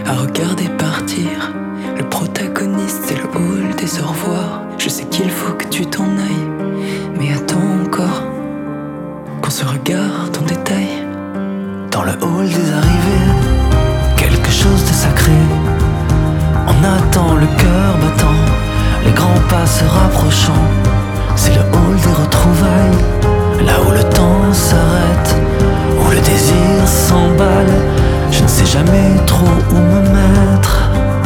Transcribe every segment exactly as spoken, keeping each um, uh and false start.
à regarder partir. Le protagoniste, c'est le hall des au revoir. Je sais qu'il faut que tu t'en ailles, mais attends encore qu'on se regarde en détail. Dans le hall des arrivées, quelque chose de sacré. On attend le cœur battant, les grands pas se rapprochant. C'est le hall des retrouvailles, là où le temps s'arrête, où le désir s'emballe. Je ne sais jamais trop où me mettre.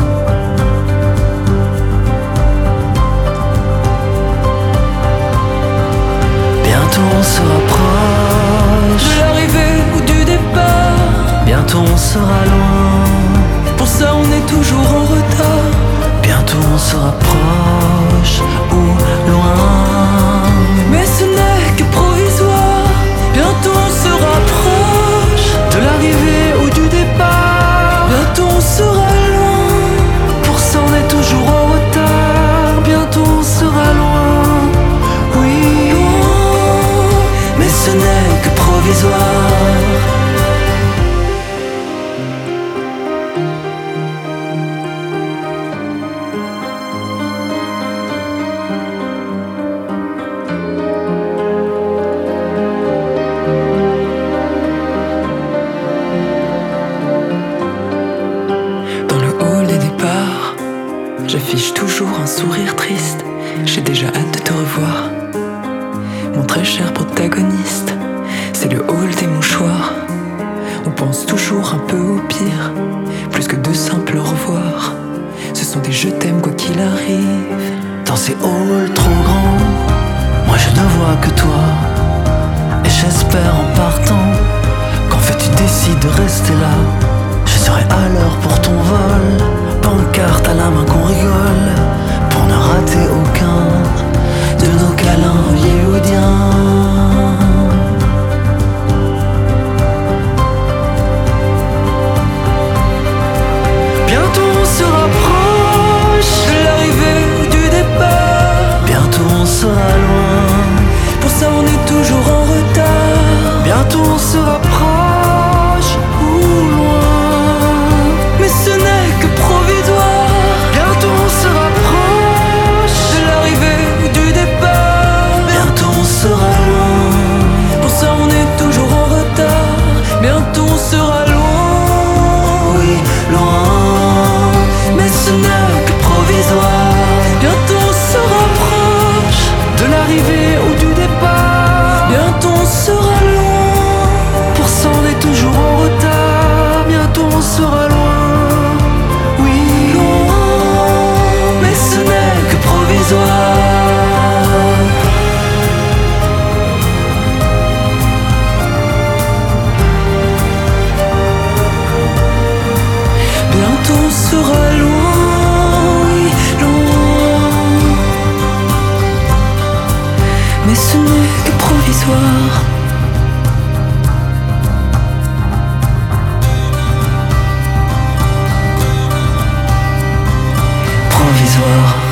Bientôt on se rapproche de l'arrivée ou du départ. Bientôt on sera loin, pour ça on est toujours en retard. bientôt on se rapproche ou loin. Mais ce n'est que provisoire. Bientôt on se rapproche De l'arrivée ou du départ, bientôt on sera loin. pour ça on est toujours en retard. Bientôt on sera loin, oui, Mais ce n'est que provisoire. Dans le hall des départs, j'affiche toujours un sourire triste. J'ai déjà hâte de te revoir, mon très cher protagoniste. C'est le hall des mouchoirs. On pense toujours un peu au pire, plus que de simples au revoir. Ce sont des je t'aime quoi qu'il arrive. dans ces halls trop grands, moi je ne vois que toi. Et j'espère en partant qu'en fait tu décides de rester là. Je serai à l'heure pour ton vol, pancarte à la main qu'on rigole, pour ne rater aucun de nos câlins hollywoodiens. Bientôt on se rapproche De l'arrivée ou du départ, bientôt on sera loin, pour ça on est toujours en retard. bientôt on se rapproche ou loin. Mais ce n'est que provisoire. Bientôt on se rapproche, De l'arrivée ou du départ, bientôt on sera loin, pour ça on est toujours en retard. Bientôt on sera loin. oui, loin. Mais ce n'est que provisoire. Bientôt on se rapproche De l'arrivée ou du départ, bientôt on sera loin. pour ça on est toujours en retard. Bientôt on sera loin, oui, Loin, mais ce n'est que provisoire. Bientôt on sera loin, oui, loin. Mais ce n'est que provisoire. provisoire.